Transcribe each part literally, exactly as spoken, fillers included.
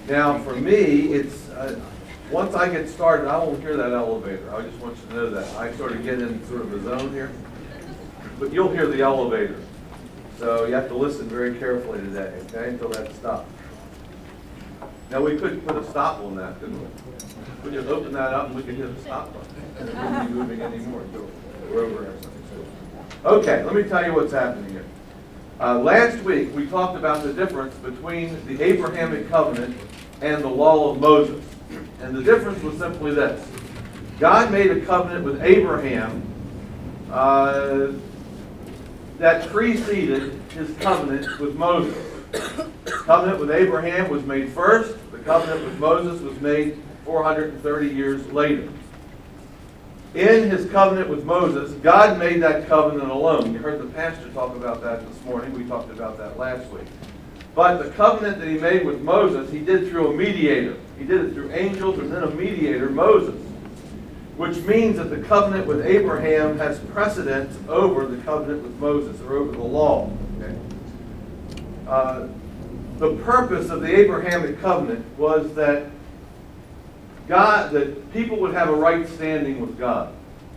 Now, for me, it's, uh, once I get started, I won't hear that elevator. I just want you to know that. I sort of get in sort of a zone here. But you'll hear the elevator. So you have to listen very carefully today, okay, until that stops. Now, we could put a stop on that, couldn't we? We just open that up and we could hit the stop button. It wouldn't be moving anymore until we're over or something. Okay, let me tell you what's happening here. Uh, last week, we talked about the difference between the Abrahamic covenant and the law of Moses. And the difference was simply this. God made a covenant with Abraham uh, that preceded his covenant with Moses. The covenant with Abraham was made first. The covenant with Moses was made four hundred thirty years later. In his covenant with Moses, God made that covenant alone. You heard the pastor talk about that this morning. We talked about that last week. But the covenant that he made with Moses, he did through a mediator. He did it through angels and then a mediator, Moses. Which means that the covenant with Abraham has precedence over the covenant with Moses, or over the law. Okay? Uh, the purpose of the Abrahamic covenant was that God, that people would have a right standing with God.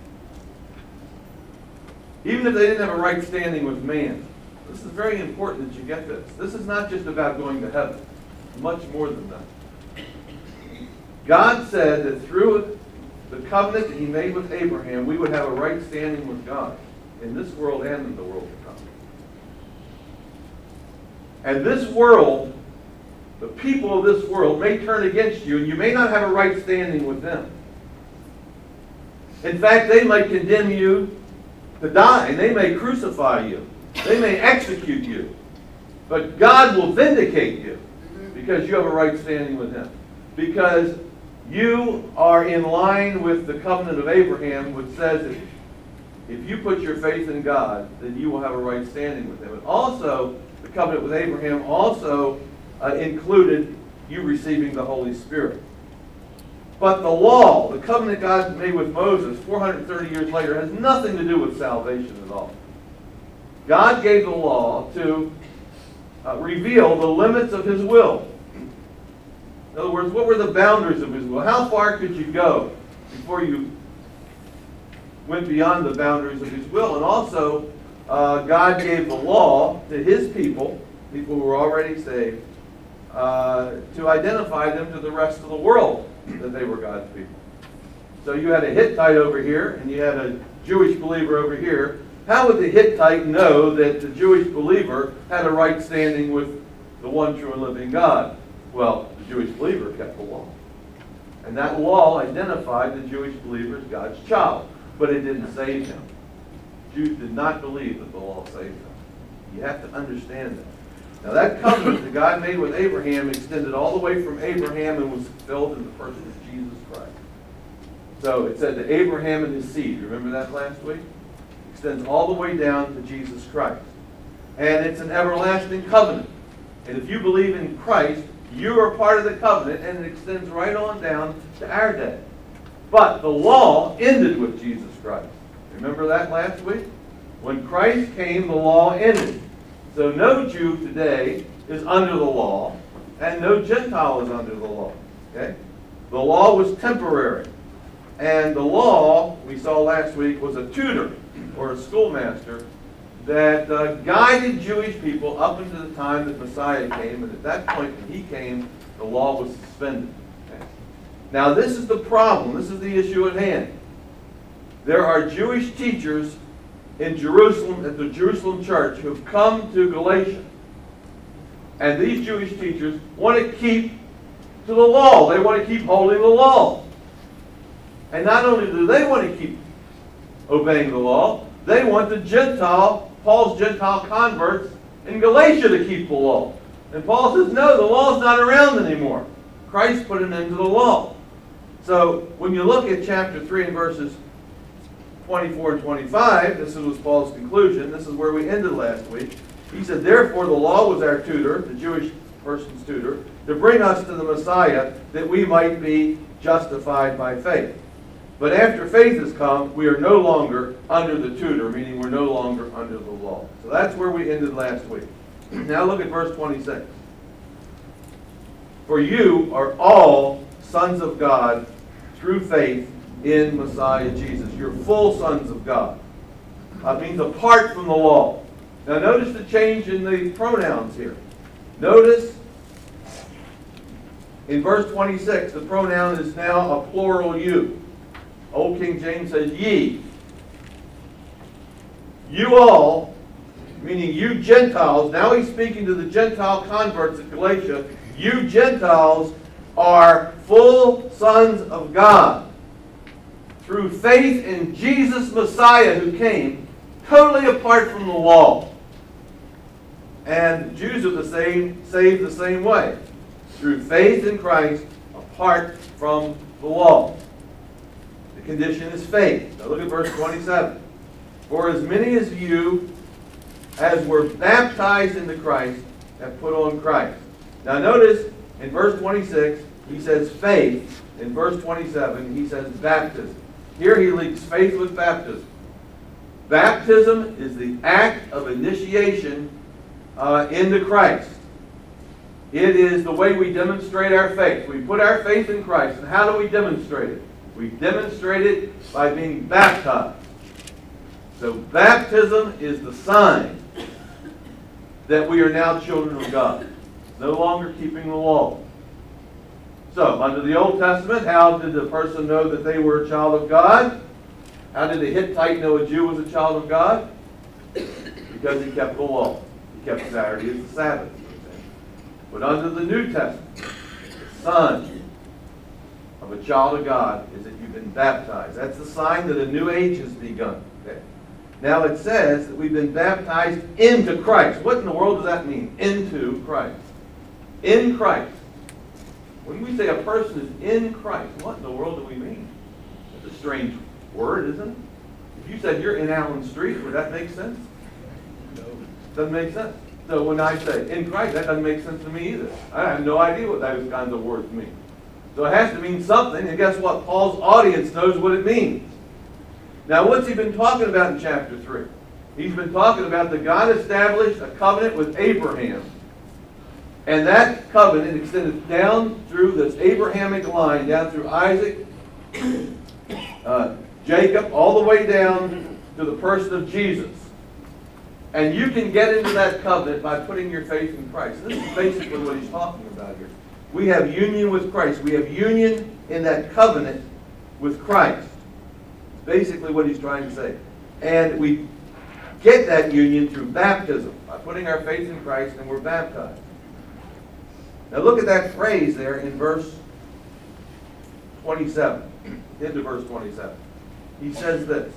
Even if they didn't have a right standing with man. This is very important that you get this. This is not just about going to heaven. It's much more than that. God said that through the covenant that he made with Abraham, we would have a right standing with God in this world and in the world to come. And this world, the people of this world may turn against you, and you may not have a right standing with them. In fact, they might condemn you to die, and they may crucify you. They may execute you. But God will vindicate you because you have a right standing with him. Because you are in line with the covenant of Abraham, which says that if you put your faith in God, then you will have a right standing with him. And also, the covenant with Abraham also Uh, included you receiving the Holy Spirit. But the law, the covenant God made with Moses four hundred thirty years later, has nothing to do with salvation at all. God gave the law to uh, reveal the limits of his will. In other words, what were the boundaries of his will? How far could you go before you went beyond the boundaries of his will? And also, uh, God gave the law to his people, people who were already saved, Uh, to identify them to the rest of the world that they were God's people. So you had a Hittite over here, and you had a Jewish believer over here. How would the Hittite know that the Jewish believer had a right standing with the one true and living God? Well, the Jewish believer kept the law. And that law identified the Jewish believer as God's child, but it didn't save him. Jews did not believe that the law saved them. You have to understand that. Now that covenant that God made with Abraham extended all the way from Abraham and was fulfilled in the person of Jesus Christ. So it said to Abraham and his seed. Remember that last week? It extends all the way down to Jesus Christ. And it's an everlasting covenant. And if you believe in Christ, you are part of the covenant, and it extends right on down to our day. But the law ended with Jesus Christ. Remember that last week? When Christ came, the law ended. So no Jew today is under the law, and no Gentile is under the law. Okay? The law was temporary. And the law, we saw last week, was a tutor or a schoolmaster that uh, guided Jewish people up into the time that Messiah came. And at that point when he came, the law was suspended. Okay? Now this is the problem. This is the issue at hand. There are Jewish teachers in Jerusalem, at the Jerusalem church, who have come to Galatia. And these Jewish teachers want to keep to the law. They want to keep holding the law. And not only do they want to keep obeying the law, they want the Gentile, Paul's Gentile converts in Galatia to keep the law. And Paul says, no, the law's not around anymore. Christ put an end to the law. So when you look at chapter three and verses twenty-four and twenty-five, this was Paul's conclusion. This is where we ended last week. He said, therefore the law was our tutor, the Jewish person's tutor, to bring us to the Messiah, that we might be justified by faith. But after faith has come, we are no longer under the tutor, meaning we're no longer under the law. So that's where we ended last week. Now look at verse twenty-six. For you are all sons of God through faith in Messiah Jesus. You're full sons of God. That means apart from the law. Now notice the change in the pronouns here. Notice in verse twenty-six, the pronoun is now a plural you. Old King James says ye. You all, meaning you Gentiles, now he's speaking to the Gentile converts of Galatia. You Gentiles are full sons of God through faith in Jesus Messiah, who came totally apart from the law. And Jews are the same, saved the same way, through faith in Christ apart from the law. The condition is faith. Now look at verse twenty-seven. For as many as you as were baptized into Christ have put on Christ. Now notice in verse twenty-six he says faith. In verse twenty-seven he says baptism. Here he links faith with baptism. Baptism is the act of initiation uh, into Christ. It is the way we demonstrate our faith. We put our faith in Christ. And how do we demonstrate it? We demonstrate it by being baptized. So baptism is the sign that we are now children of God, no longer keeping the law. So, under the Old Testament, how did the person know that they were a child of God? How did the Hittite know a Jew was a child of God? Because he kept the law. He kept Saturday as the Sabbath. But under the New Testament, the sign of a child of God is that you've been baptized. That's the sign that a new age has begun. Okay. Now it says that we've been baptized into Christ. What in the world does that mean? Into Christ. In Christ. When we say a person is in Christ, what in the world do we mean? That's a strange word, isn't it? If you said you're in Allen Street, would that make sense? No. Doesn't make sense. So when I say in Christ, that doesn't make sense to me either. I have no idea what those kinds of words mean. So it has to mean something, and guess what? Paul's audience knows what it means. Now what's he been talking about in chapter three? He's been talking about that God established a covenant with Abraham. And that covenant extended down through this Abrahamic line, down through Isaac, uh, Jacob, all the way down to the person of Jesus. And you can get into that covenant by putting your faith in Christ. This is basically what he's talking about here. We have union with Christ. We have union in that covenant with Christ. Basically what he's trying to say. And we get that union through baptism, by putting our faith in Christ, and we're baptized. Now look at that phrase there in verse twenty-seven. Into verse twenty-seven. He says this.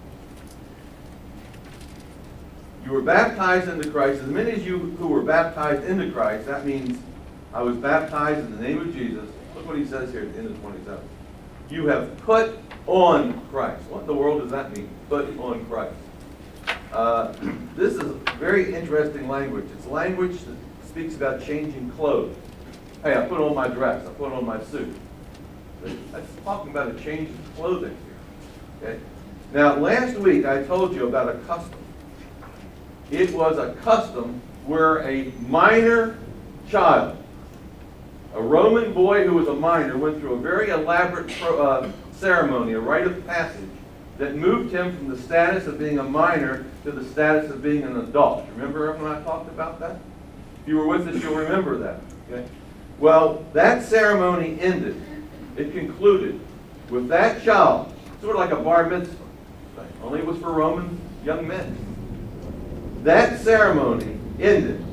You were baptized into Christ. As many as you who were baptized into Christ, that means I was baptized in the name of Jesus. Look what he says here at the end of twenty-seven. You have put on Christ. What in the world does that mean? Put on Christ. Uh, this is very interesting language. It's language that speaks about changing clothes. Hey, I put on my dress. I put on my suit. That's talking about a change of clothing here. Okay? Now, last week I told you about a custom. It was a custom where a minor child, a Roman boy who was a minor, went through a very elaborate pro, uh, ceremony, a rite of passage, that moved him from the status of being a minor to the status of being an adult. Remember when I talked about that? If you were with us, you'll remember that. Okay? Well, that ceremony ended. It concluded with that child, sort of like a bar mitzvah, only it was for Roman young men. That ceremony ended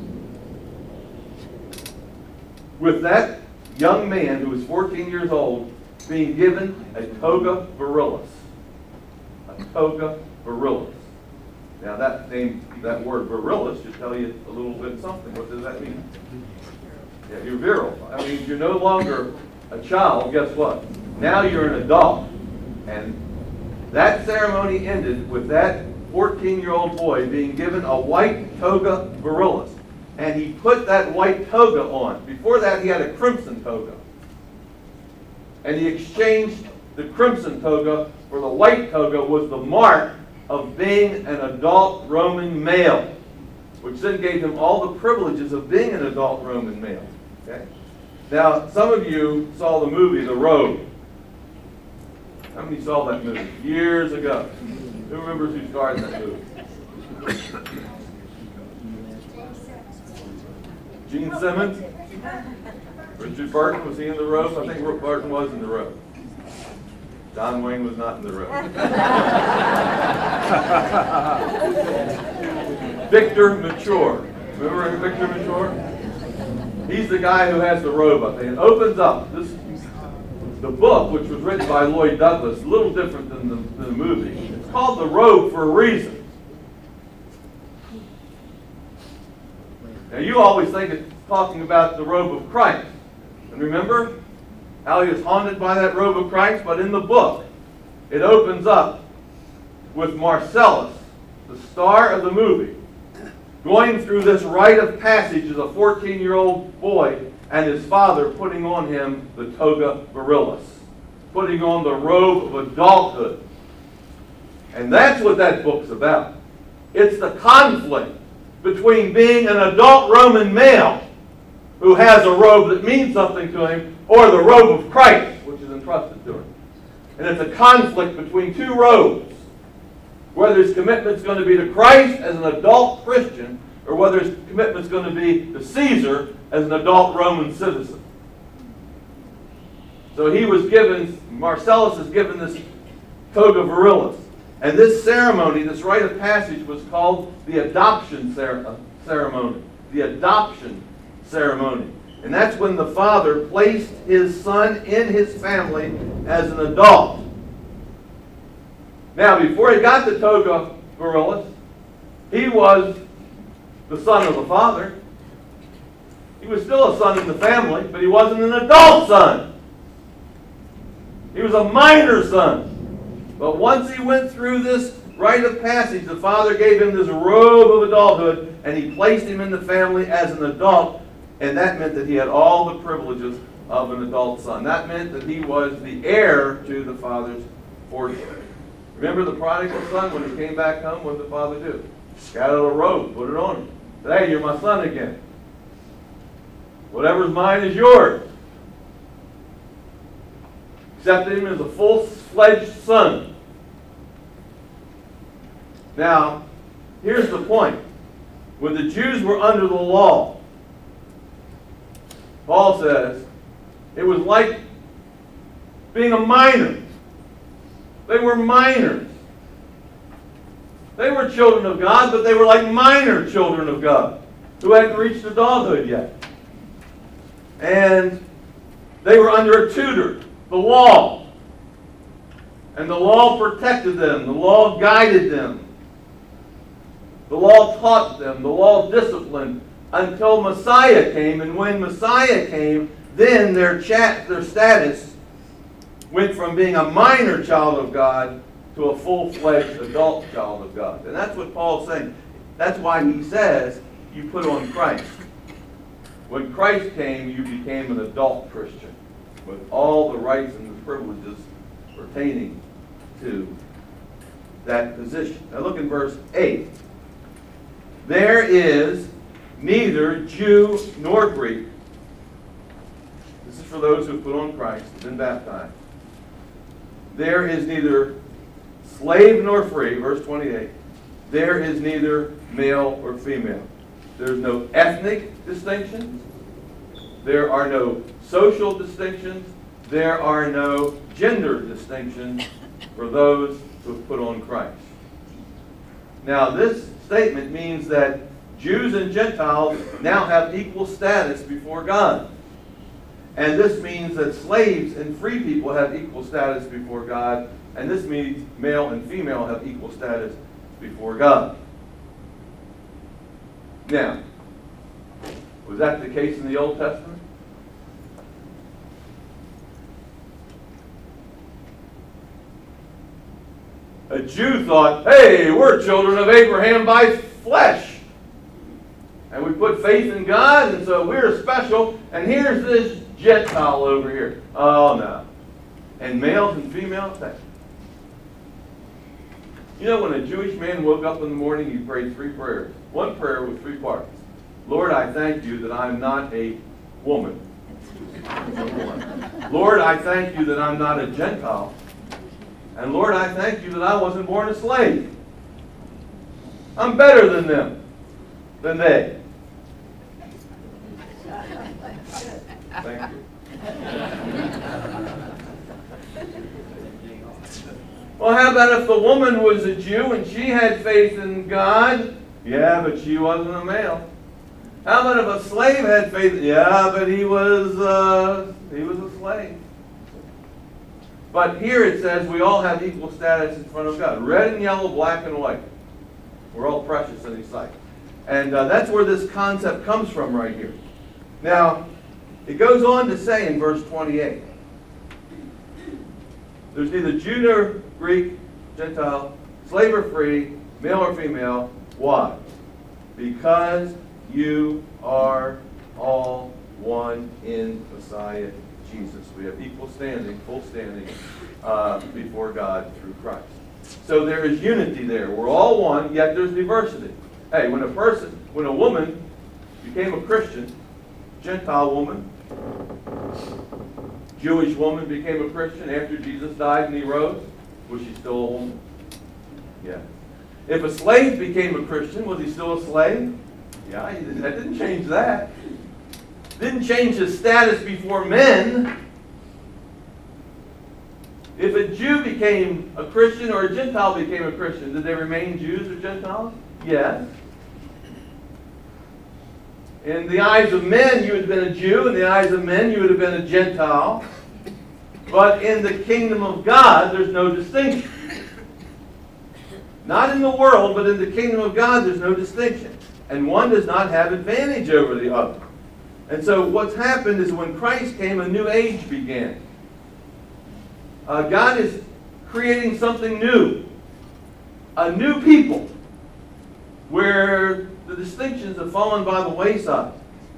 with that young man who was fourteen years old being given a toga virilis. A toga virilis. Now that name, that word virilis should tell you a little bit something. What does that mean? Yeah, you're virile. That means you're no longer a child. Guess what? Now you're an adult. And that ceremony ended with that fourteen-year-old boy being given a white toga virilis. And he put that white toga on. Before that, he had a crimson toga. And he exchanged the crimson toga for the white toga, was the mark of being an adult Roman male, which then gave him all the privileges of being an adult Roman male. Okay? Now, some of you saw the movie The Robe. How many saw that movie? Years ago. Who remembers who starred in that movie? Gene Simmons? Richard Burton, was he in The Robe? I think Rick Burton was in The Robe. John Wayne was not in The Robe. Victor Mature. Remember Victor Mature? He's the guy who has the robe up there. It opens up. This, the book, which was written by Lloyd Douglas, a little different than the, than the movie. It's called The Robe for a reason. Now, you always think it's talking about the robe of Christ. And remember how he was haunted by that robe of Christ? But in the book, it opens up with Marcellus, the star of the movie, going through this rite of passage as a fourteen-year-old boy and his father putting on him the toga virilis, putting on the robe of adulthood. And that's what that book's about. It's the conflict between being an adult Roman male who has a robe that means something to him, or the robe of Christ, which is entrusted to him. And it's a conflict between two robes, whether his commitment's going to be to Christ as an adult Christian, or whether his commitment's going to be to Caesar as an adult Roman citizen. So he was given, Marcellus is given this toga virilis. And this ceremony, this rite of passage, was called the adoption ceremony. The adoption ceremony. And that's when the father placed his son in his family as an adult. Now, before he got the toga virilis, he was the son of the father. He was still a son in the family, but he wasn't an adult son. He was a minor son. But once he went through this rite of passage, the father gave him this robe of adulthood, and he placed him in the family as an adult, and that meant that he had all the privileges of an adult son. That meant that he was the heir to the father's fortune. Remember the prodigal son, when he came back home, what did the father do? Got out a robe, put it on him. Said, hey, you're my son again. Whatever's mine is yours. Accepted him as a full-fledged son. Now, here's the point. When the Jews were under the law, Paul says, it was like being a minor. They were minors. They were children of God, but they were like minor children of God who hadn't reached adulthood yet. And they were under a tutor, the law. And the law protected them. The law guided them. The law taught them. The law disciplined until Messiah came. And when Messiah came, then their, chat, their status went from being a minor child of God to a full-fledged adult child of God. And that's what Paul's saying. That's why he says you put on Christ. When Christ came, you became an adult Christian with all the rights and the privileges pertaining to that position. Now look in verse eight. There is neither Jew nor Greek. This is for those who have put on Christ, been baptized. There is neither slave nor free, verse twenty-eight. There is neither male or female. There's no ethnic distinctions. There are no social distinctions. There are no gender distinctions for those who have put on Christ. Now, this statement means that Jews and Gentiles now have equal status before God. And this means that slaves and free people have equal status before God. And this means male and female have equal status before God. Now, was that the case in the Old Testament? A Jew thought, hey, we're children of Abraham by flesh. And we put faith in God, and so we're special. And here's this Gentile over here. Oh, no. And males and females? You know, when a Jewish man woke up in the morning, he prayed three prayers. One prayer with three parts. Lord, I thank you that I'm not a woman. Lord, I thank you that I'm not a Gentile. And Lord, I thank you that I wasn't born a slave. I'm better than them, than they. Thank you. Well, how about if the woman was a Jew and she had faith in God? Yeah, but she wasn't a male. How about if a slave had faith? Yeah, but he was uh, he was a slave. But here it says we all have equal status in front of God. Red and yellow, black and white. We're all precious in His sight. And uh, that's where this concept comes from right here. Now, it goes on to say in verse twenty-eight, there's neither Jew nor Greek, Gentile, slave or free, male or female. Why? Because you are all one in Messiah Jesus. We have equal standing, full standing uh, before God through Christ. So there is unity there. We're all one, yet there's diversity. Hey, when a person, when a woman became a Christian, Gentile woman, Jewish woman became a Christian after Jesus died and He rose, was she still a woman? Yeah. If a slave became a Christian, was he still a slave? Yeah, he didn't, that didn't change that. Didn't change his status before men. If a Jew became a Christian or a Gentile became a Christian, did they remain Jews or Gentiles? Yes. In the eyes of men, you would have been a Jew. In the eyes of men, you would have been a Gentile. But in the kingdom of God, there's no distinction. Not in the world, but in the kingdom of God, there's no distinction. And one does not have advantage over the other. And so what's happened is when Christ came, a new age began. Uh, God is creating something new. A new people where the distinctions have fallen by the wayside.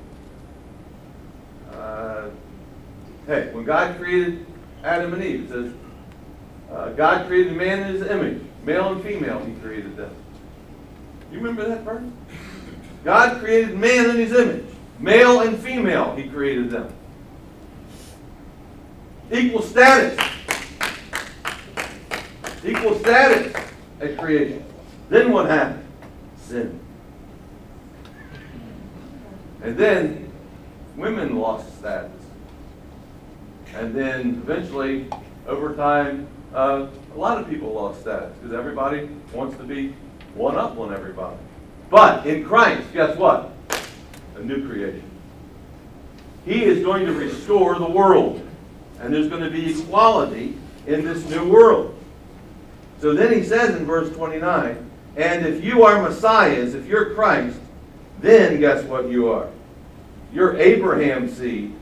Uh, hey, when God created Adam and Eve, it says, uh, God created man in His image. Male and female, He created them. You remember that verse? God created man in His image. Male and female, He created them. Equal status. Equal status at creation. Then what happened? Sin. And then women lost status. And then eventually, over time, uh, a lot of people lost status because everybody wants to be one up on everybody. But in Christ, guess what? A new creation. He is going to restore the world. And there's going to be equality in this new world. So then he says in verse twenty-nine, and if you are Messiahs, if you're Christ, then guess what you are? You're Abraham's seed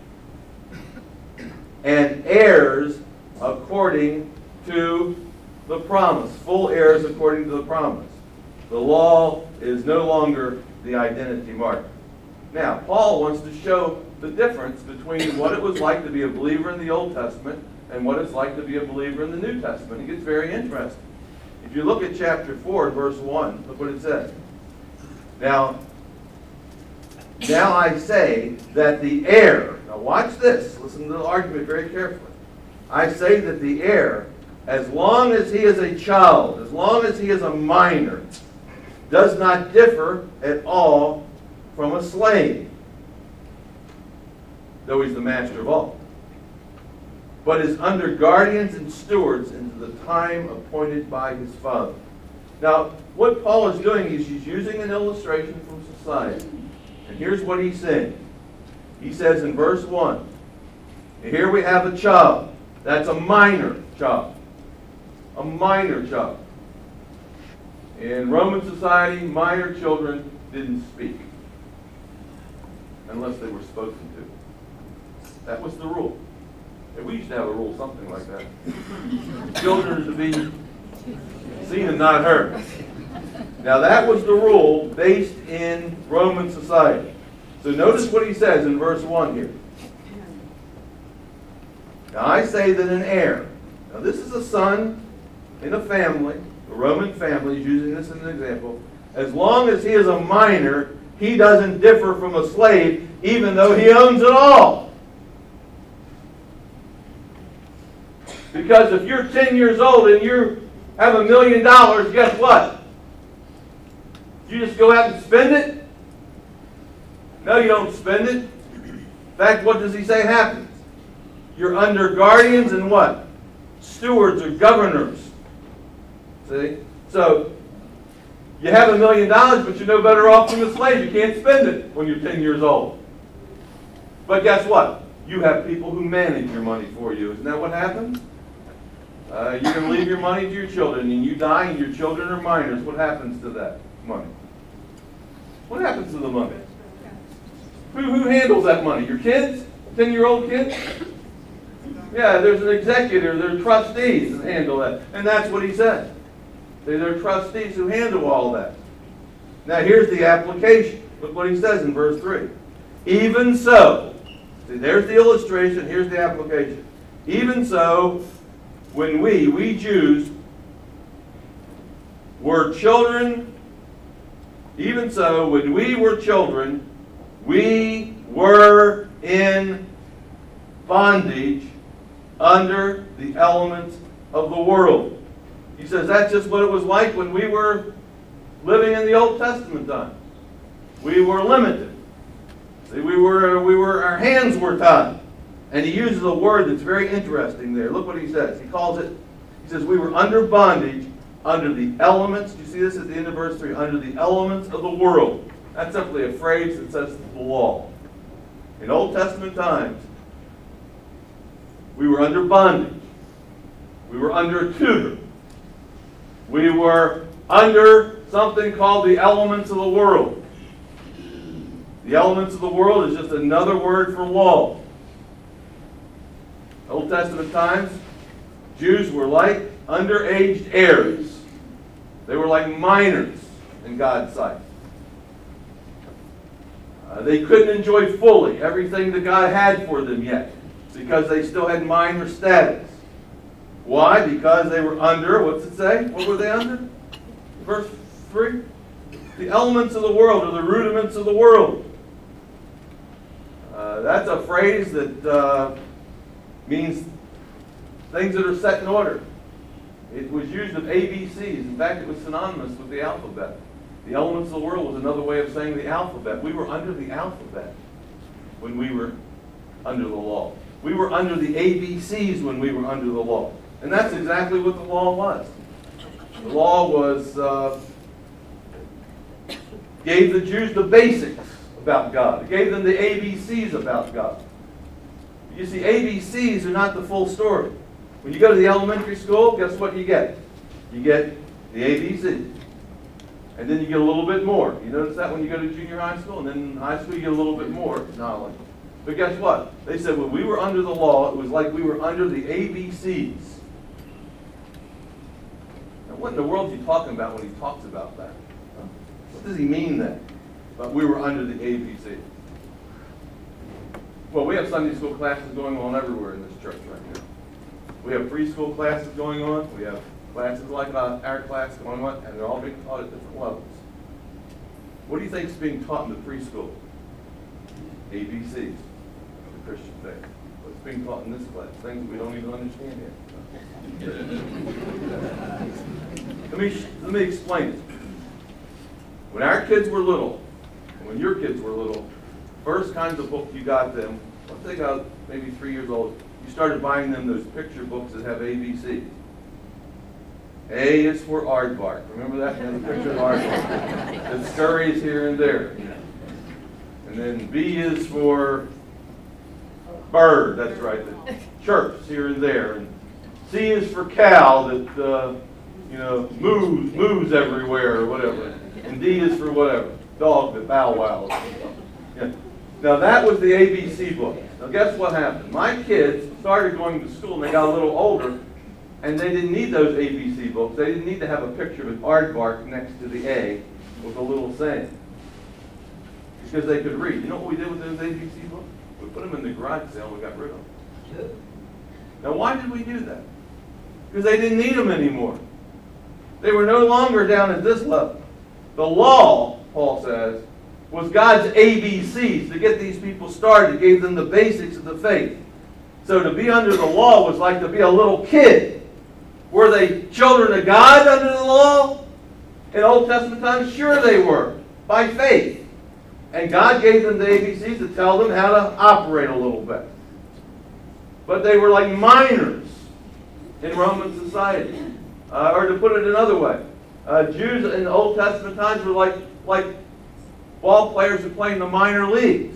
and heirs according to the promise. Full heirs according to the promise. The law is no longer the identity marker. Now, Paul wants to show the difference between what it was like to be a believer in the Old Testament and what it's like to be a believer in the New Testament. It gets very interesting. If you look at chapter four, verse one, look what it says. Now, now I say that the heir, now watch this, listen to the argument very carefully. I say that the heir, as long as he is a child, as long as he is a minor, does not differ at all from a slave, though he's the master of all, but is under guardians and stewards into the time appointed by his father. Now, what Paul is doing is he's using an illustration from society. And here's what he's saying. He says in verse one, here we have a child. That's a minor child. A minor child. In Roman society, minor children didn't speak unless they were spoken to. That was the rule. And we used to have a rule, something like that. Children are to be seen and not heard. Now that was the rule based in Roman society. So notice what he says in verse one here. Now I say that an heir, now this is a son in a family, a Roman family, he's using this as an example. As long as he is a minor, he doesn't differ from a slave, even though he owns it all. Because if you're ten years old and you have a million dollars, guess what? You just go out and spend it? No, you don't spend it. In fact, what does he say happens? You're under guardians and what? Stewards or governors. See? So, you have a million dollars, but you're no better off than a slave. You can't spend it when you're ten years old. But guess what? You have people who manage your money for you. Isn't that what happens? Uh, you're going to leave your money to your children, and you die, and your children are minors. What happens to that money? What happens to the money? Who, who handles that money? Your kids? ten-year-old kids? Yeah, there's an executor. There are trustees that handle that. And that's what he said. There are trustees who handle all that. Now here's the application. Look what he says in verse three. Even so, see, there's the illustration, here's the application. Even so, when we, we Jews, were children, even so, when we were children, we were in bondage under the elements of the world. He says that's just what it was like when we were living in the Old Testament time. We were limited. See, we were, we were, our hands were tied. And he uses a word that's very interesting there. Look what he says. He calls it, he says, we were under bondage, under the elements. You see this at the end of verse three. Under the elements of the world. That's simply a phrase that says the law. In Old Testament times, we were under bondage. We were under a tutor. We were under something called the elements of the world. The elements of the world is just another word for law. Old Testament times, Jews were like underage heirs. They were like minors in God's sight. Uh, they couldn't enjoy fully everything that God had for them yet because they still had minor status. Why? Because they were under, what's it say? What were they under? Verse three? The elements of the world, or the rudiments of the world. Uh, that's a phrase that uh, means things that are set in order. It was used of A B Cs. In fact, it was synonymous with the alphabet. The elements of the world was another way of saying the alphabet. We were under the alphabet when we were under the law. We were under the A B Cs when we were under the law. And that's exactly what the law was. The law was, uh, gave the Jews the basics about God. It gave them the A B Cs about God. You see, A B Cs are not the full story. When you go to the elementary school, guess what you get? You get the A B Cs. And then you get a little bit more. You notice that when you go to junior high school? And then in high school you get a little bit more knowledge. But guess what? They said when we were under the law, it was like we were under the A B Cs. Now, what in the world is he talking about when he talks about that? What does he mean then? But we were under the A B C. Well, we have Sunday school classes going on everywhere in this church right now. We have preschool classes going on. We have classes like our class going on, and they're all being taught at different levels. What do you think is being taught in the preschool? A B Cs of the Christian faith. What's being taught in this class? Things we don't even understand yet. let me let me explain it. When our kids were little, and when your kids were little, first kinds of books you got them, once they got maybe three years old, you started buying them those picture books that have A B Cs. A is for aardvark. Remember that? You know, the picture of aardvark. It scurries here and there. And then B is for bird. That's right. That chirps here and there. And C is for cow that uh, you know moves moves everywhere or whatever. And D is for whatever. Dog that bow wows. Yeah. Now that was the A B C book. Now guess what happened? My kids started going to school and they got a little older, and they didn't need those A B C books. They didn't need to have a picture of an aardvark next to the A with a little saying. Because they could read. You know what we did with those A B C books? We put them in the garage sale and we got rid of them. Now why did we do that? Because they didn't need them anymore. They were no longer down at this level. The law, Paul says, was God's A B Cs to get these people started. It gave them the basics of the faith. So to be under the law was like to be a little kid. Were they children of God under the law? In Old Testament times, sure they were, by faith. And God gave them the A B Cs to tell them how to operate a little bit. But they were like minors in Roman society. Uh, or to put it another way, uh, Jews in the Old Testament times were like, like ball players who play in the minor leagues.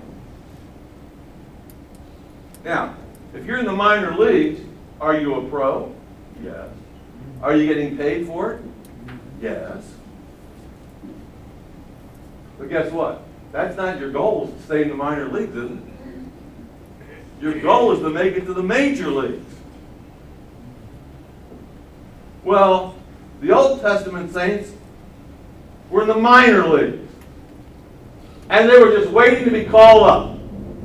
Now, if you're in the minor leagues, are you a pro? Yes. Are you getting paid for it? Yes. But guess what? That's not your goal, is to stay in the minor leagues, isn't it? Your goal is to make it to the major leagues. Well, the Old Testament saints were in the minor leagues. And they were just waiting to be called up.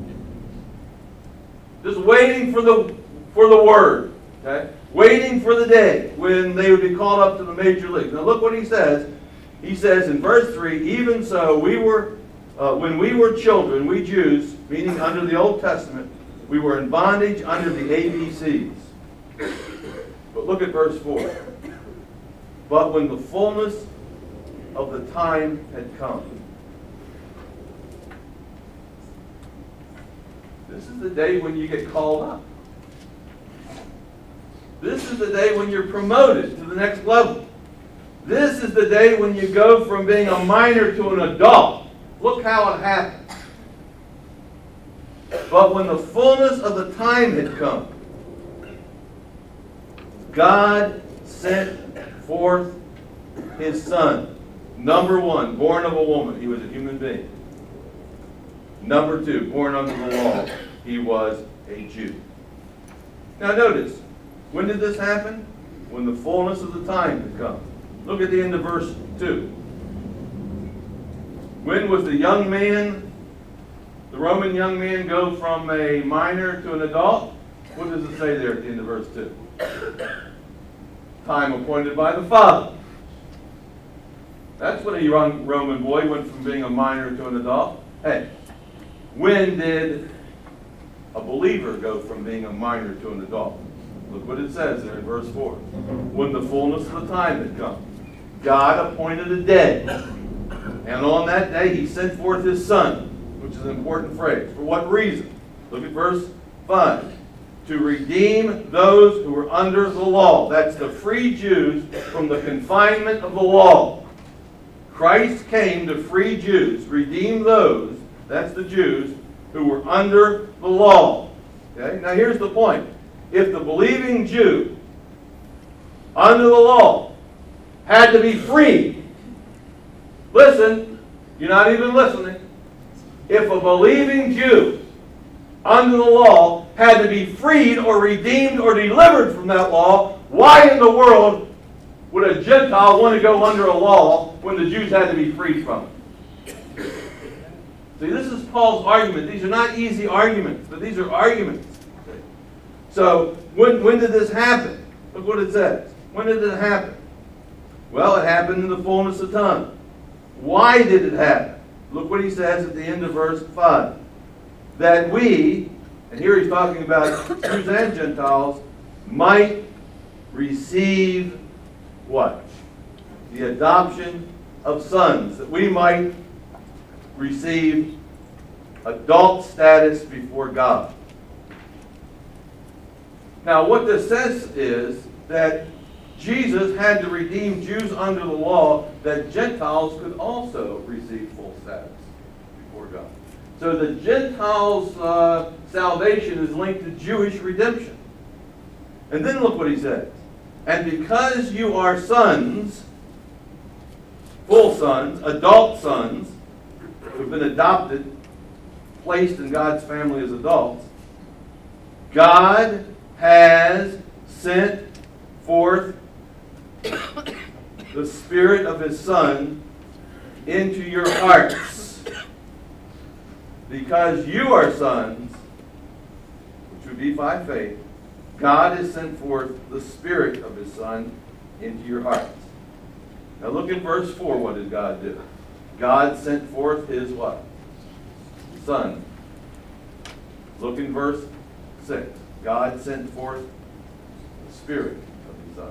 Just waiting for the, for the word. Okay? Waiting for the day when they would be called up to the major leagues. Now look what he says. He says in verse three, even so, we were, uh, when we were children, we Jews, meaning under the Old Testament, we were in bondage under the A B Cs. But look at verse four. But when the fullness of the time had come. This is the day when you get called up. This is the day when you're promoted to the next level. This is the day when you go from being a minor to an adult. Look how it happened. But when the fullness of the time had come, God sent forth his Son. Number one, born of a woman. He was a human being. Number two, born under the law. He was a Jew. Now notice, when did this happen? When the fullness of the time had come. Look at the end of verse two. When was the young man, the Roman young man, go from a minor to an adult? What does it say there at the end of verse two? Time appointed by the Father. That's when a young Roman boy went from being a minor to an adult. Hey, when did a believer go from being a minor to an adult? Look what it says there in verse four. When the fullness of the time had come, God appointed a day. And on that day he sent forth his Son, which is an important phrase. For what reason? Look at verse five. To redeem those who were under the law. That's the free Jews from the confinement of the law. Christ came to free Jews, redeem those, that's the Jews, who were under the law. Okay? Now here's the point. If the believing Jew under the law had to be freed, listen, you're not even listening. If a believing Jew under the law had to be freed or redeemed or delivered from that law, why in the world would a Gentile want to go under a law when the Jews had to be freed from it? See, this is Paul's argument. These are not easy arguments, but these are arguments. So, when, when did this happen? Look what it says. When did it happen? Well, it happened in the fullness of time. Why did it happen? Look what he says at the end of verse five. That we, and here he's talking about Jews and Gentiles, might receive what? The adoption of sons. That we might receive adult status before God. Now what this says is that Jesus had to redeem Jews under the law, that Gentiles could also receive full status before God. So the Gentiles' uh, salvation is linked to Jewish redemption. And then look what he says. And because you are sons, full sons, adult sons, who've been adopted, placed in God's family as adults, God has sent forth the Spirit of his Son into your hearts. Because you are sons, which would be by faith, God has sent forth the Spirit of his Son into your hearts. Now look at verse four. What did God do? God sent forth his what? Son. Look in verse six. God sent forth the Spirit of His Son.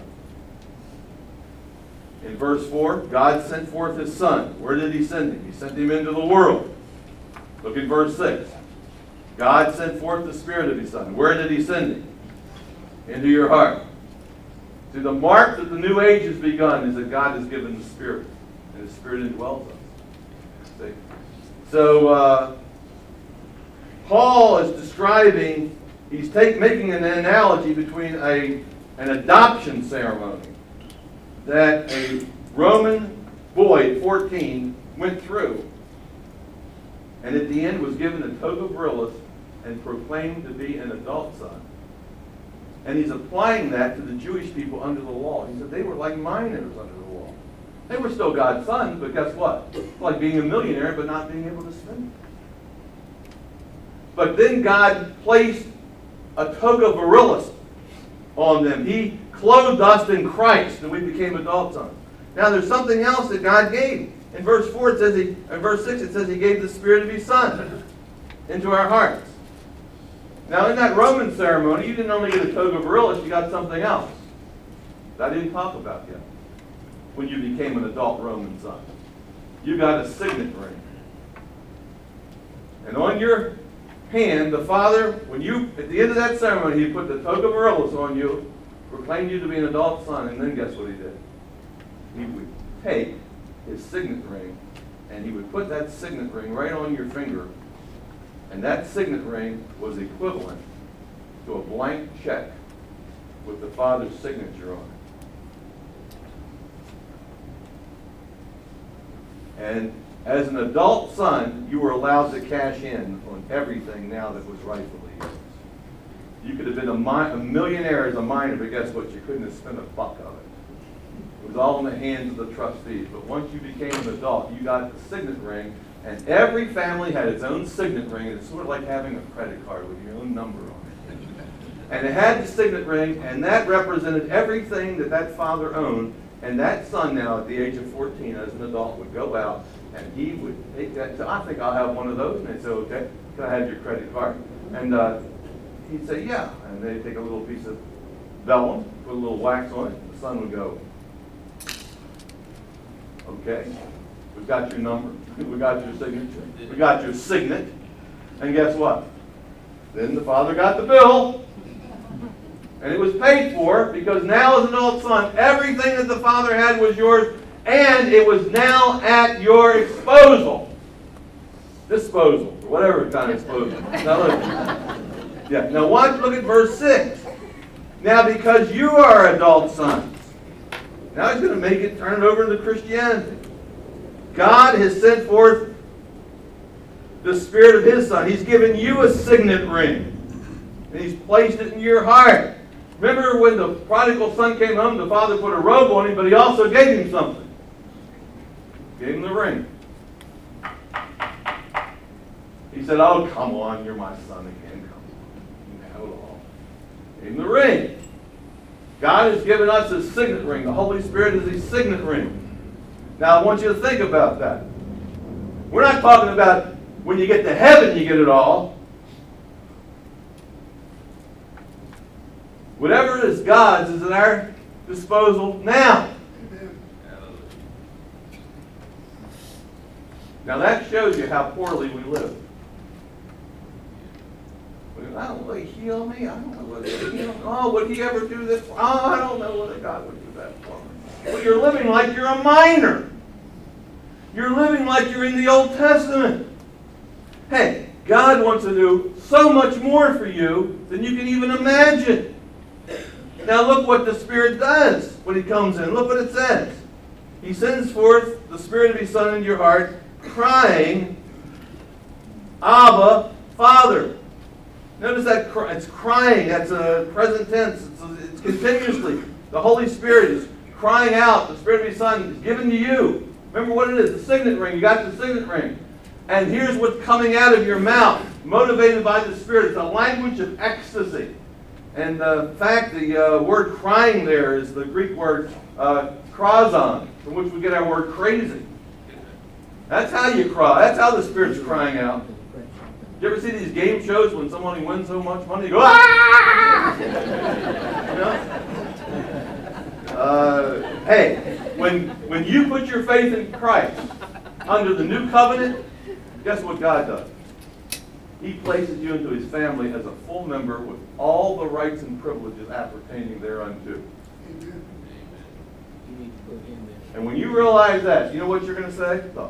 In verse four, God sent forth His Son. Where did He send Him? He sent Him into the world. Look at verse six. God sent forth the Spirit of His Son. Where did He send Him? Into your heart. See, the mark that the new age has begun is that God has given the Spirit, and the Spirit indwells us. See? So, uh, Paul is describing, he's take, making an analogy between a, an adoption ceremony that a Roman boy at fourteen went through, and at the end was given a toga virilis and proclaimed to be an adult son. And he's applying that to the Jewish people under the law. He said they were like minors under the law. They were still God's sons, but guess what? It's like being a millionaire but not being able to spend it. But then God placed a toga virilis on them. He clothed us in Christ, and we became adult sons. Now there's something else that God gave. In verse four, it says he, in verse six, it says He gave the Spirit of His Son into our hearts. Now in that Roman ceremony, you didn't only get a toga virilis, you got something else that I didn't talk about yet. When you became an adult Roman son, you got a signet ring. And on your hand, the Father, when you, at the end of that ceremony, He put the toga virilis on you, proclaimed you to be an adult son, and then guess what He did? He would take His signet ring, and He would put that signet ring right on your finger, and that signet ring was equivalent to a blank check with the Father's signature on it. And as an adult son, you were allowed to cash in on everything now that was rightfully yours. You could have been a, mi- a millionaire as a minor, but guess what? You couldn't have spent a buck of it. It was all in the hands of the trustees. But once you became an adult, you got the signet ring, and every family had its own signet ring. It's sort of like having a credit card with your own number on it. And it had the signet ring, and that represented everything that that father owned. And that son now, at the age of fourteen, as an adult, would go out, and he would take that. So I think I'll have one of those. And they'd say, okay, can I have your credit card? And uh, he'd say, yeah. And they'd take a little piece of vellum, put a little wax on it. The son would go, okay, we've got your number. We got your signature. We got your signet. And guess what? Then the father got the bill. And it was paid for, because now as an adult son, everything that the father had was yours, and it was now at your disposal. Disposal, or whatever kind of disposal. Now look. Yeah. Now watch, look at verse six. Now because you are adult sons. Now he's going to make it, turn it over into Christianity. God has sent forth the Spirit of His Son. He's given you a signet ring. And He's placed it in your heart. Remember when the prodigal son came home, the father put a robe on him, but He also gave him something. Gave him the ring. He said, oh, come on, you're my son again. Come on. You have it all. Gave him the ring. God has given us His signet ring. The Holy Spirit is His signet ring. Now I want you to think about that. We're not talking about when you get to heaven you get it all. Whatever is God's is at our disposal now. Now that shows you how poorly we live. I don't know, would He heal me? I don't know whether He heal me. Oh, would He ever do this? Oh, I don't know whether God would do that for me. Well, you're living like you're a minor. You're living like you're in the Old Testament. Hey, God wants to do so much more for you than you can even imagine. Now look what the Spirit does when He comes in. Look what it says. He sends forth the Spirit of His Son into your heart, crying, Abba, Father. Notice that it's crying. That's a present tense. It's, a, it's continuously. The Holy Spirit is crying out. The Spirit of His Son is given to you. Remember what it is, the signet ring. You got the signet ring. And here's what's coming out of your mouth, motivated by the Spirit. It's a language of ecstasy. And uh, in fact, the uh, word crying there is the Greek word uh, krazon, from which we get our word crazy. That's how you cry. That's how the Spirit's crying out. You ever see these game shows when someone wins so much money, you go, ah! You know? Uh, hey, when, when you put your faith in Christ under the new covenant, guess what God does? He places you into his family as a full member with all the rights and privileges appertaining thereunto. Amen. And when you realize that, you know what you're going to say? Look,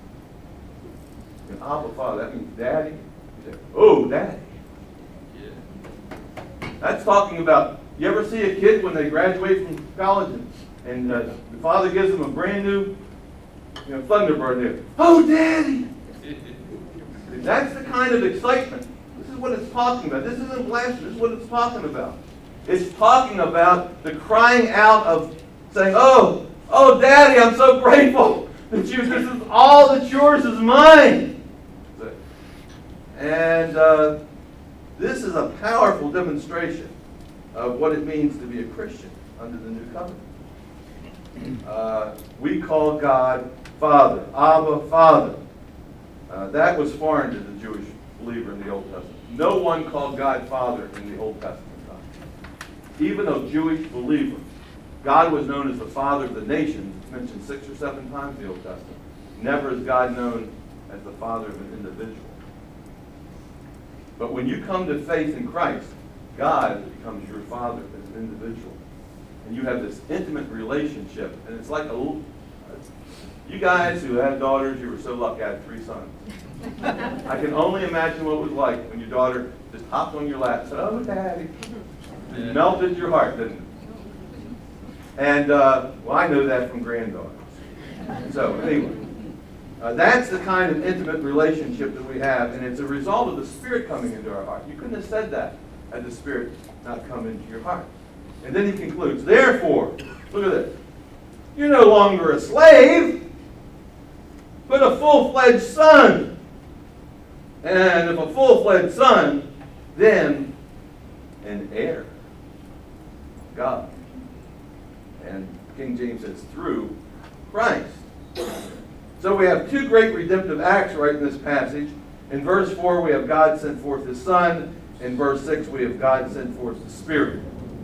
Abba Father, that means Daddy. You say, oh, Daddy. Yeah. That's talking about, you ever see a kid when they graduate from college and, and uh, the father gives them a brand new you know, Thunderbird there. Oh, Daddy! That's the kind of excitement. This is what it's talking about. This isn't blasphemy. This is what it's talking about. It's talking about the crying out of saying, oh, oh, Daddy, I'm so grateful that you, this is all that's yours is mine. And uh, this is a powerful demonstration of what it means to be a Christian under the new covenant. Uh, we call God Father, Abba, Father. Uh, that was foreign to the Jewish believer in the Old Testament. No one called God Father in the Old Testament time. Even a Jewish believer, God was known as the Father of the nations. It's mentioned six or seven times in the Old Testament. Never is God known as the Father of an individual. But when you come to faith in Christ, God becomes your Father as an individual. And you have this intimate relationship. And it's like a little... You guys who had daughters, you were so lucky I had three sons. I can only imagine what it was like when your daughter just hopped on your lap and said, oh, Daddy. It melted your heart, didn't it? And, uh, well, I know that from granddaughters. So, anyway, uh, that's the kind of intimate relationship that we have, and it's a result of the Spirit coming into our heart. You couldn't have said that had the Spirit not come into your heart. And then he concludes, therefore, look at this, you're no longer a slave, but a full-fledged son. And if a full-fledged son, then an heir. God. And King James says, through Christ. So we have two great redemptive acts right in this passage. In verse four, we have God sent forth his Son. In verse six, we have God sent forth the Spirit.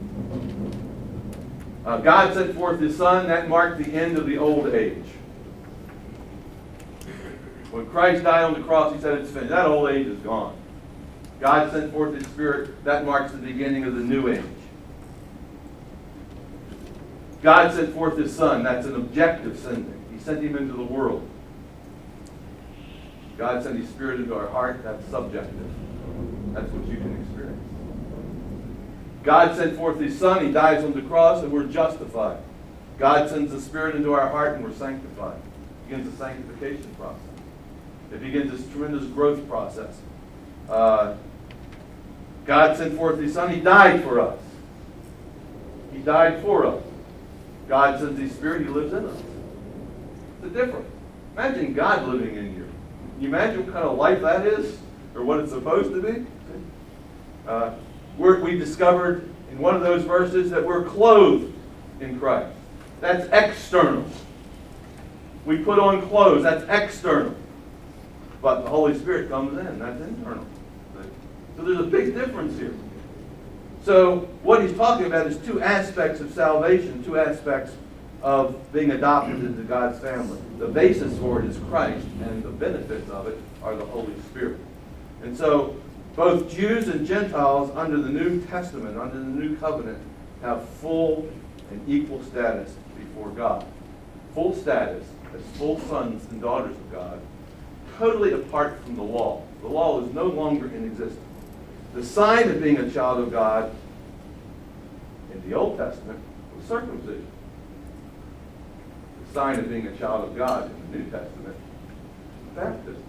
Uh, God sent forth his Son. That marked the end of the old age. When Christ died on the cross, he said it's finished. That old age is gone. God sent forth his Spirit. That marks the beginning of the new age. God sent forth his Son. That's an objective sending. He sent him into the world. God sent his Spirit into our heart. That's subjective. That's what you can experience. God sent forth his Son. He dies on the cross and we're justified. God sends the Spirit into our heart and we're sanctified. It begins the sanctification process. It begins this tremendous growth process. Uh, God sent forth his Son. He died for us. He died for us. God sends his Spirit. He lives in us. It's a difference. Imagine God living in you. Can you imagine what kind of life that is? Or what it's supposed to be? Uh, we're, we discovered in one of those verses that we're clothed in Christ. That's external. We put on clothes. That's external. But the Holy Spirit comes in. That's internal. So there's a big difference here. So what he's talking about is two aspects of salvation, two aspects of being adopted into God's family. The basis for it is Christ, and the benefits of it are the Holy Spirit. And so both Jews and Gentiles under the New Testament, under the New Covenant, have full and equal status before God. Full status as full sons and daughters of God, totally apart from the law. The law is no longer in existence. The sign of being a child of God in the Old Testament was circumcision. The sign of being a child of God in the New Testament is baptism.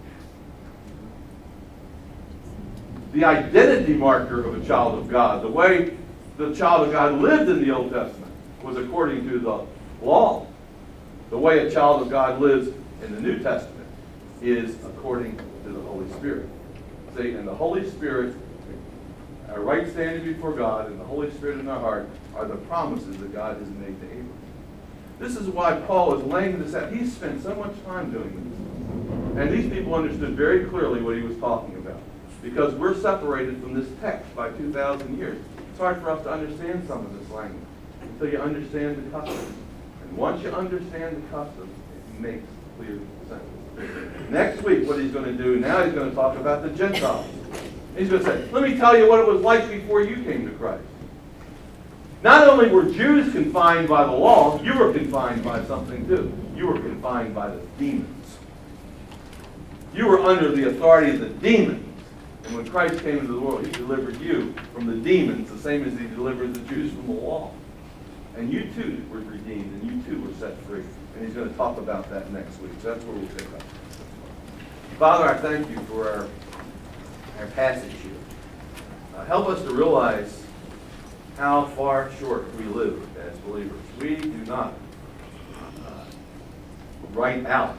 The identity marker of a child of God, the way the child of God lived in the Old Testament, was according to the law. The way a child of God lives in the New Testament is according to the Holy Spirit. See, and the Holy Spirit, our right standing before God, and the Holy Spirit in our heart are the promises that God has made to Abraham. This is why Paul is laying this out. He spent so much time doing this. And these people understood very clearly what he was talking about. because we're separated from this text by two thousand years. It's hard for us to understand some of this language until you understand the customs. And once you understand the customs, it makes clear sense. Next week, what he's going to do, now he's going to talk about the Gentiles. He's going to say, let me tell you what it was like before you came to Christ. Not only were Jews confined by the law, you were confined by something too. You were confined by the demons. You were under the authority of the demons. And when Christ came into the world, he delivered you from the demons, the same as he delivered the Jews from the law. And you too were redeemed, and you too were set free. And he's going to talk about that next week. So that's where we'll pick up. Father, I thank you for our, our passage here. Uh, help us to realize how far short we live as believers. We do not uh, write out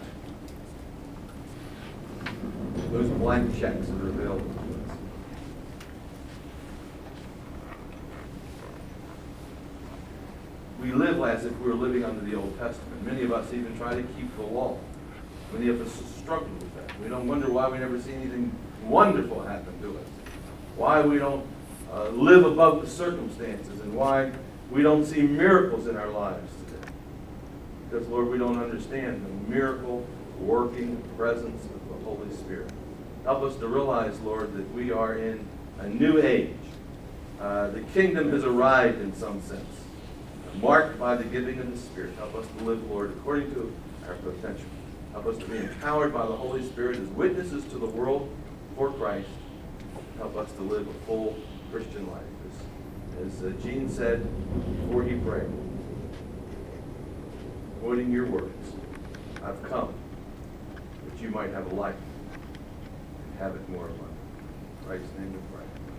those blank checks that are available to us. We live as if we were living under the Old Testament. Many of us even try to keep the law. Many of us struggle with that. We don't wonder why we never see anything wonderful happen to us. Why we don't uh, live above the circumstances, and why we don't see miracles in our lives today. Because, Lord, we don't understand the miracle working presence of the Holy Spirit. Help us to realize, Lord, that we are in a new age. Uh, the kingdom has arrived in some sense, marked by the giving of the Spirit. Help us to live, Lord, according to our potential. Help us to be empowered by the Holy Spirit as witnesses to the world for Christ. Help us to live a full Christian life. As, as uh, Gene said before he prayed, quoting your words, I've come that you might have a life and have it more abundant. In Christ's name we pray.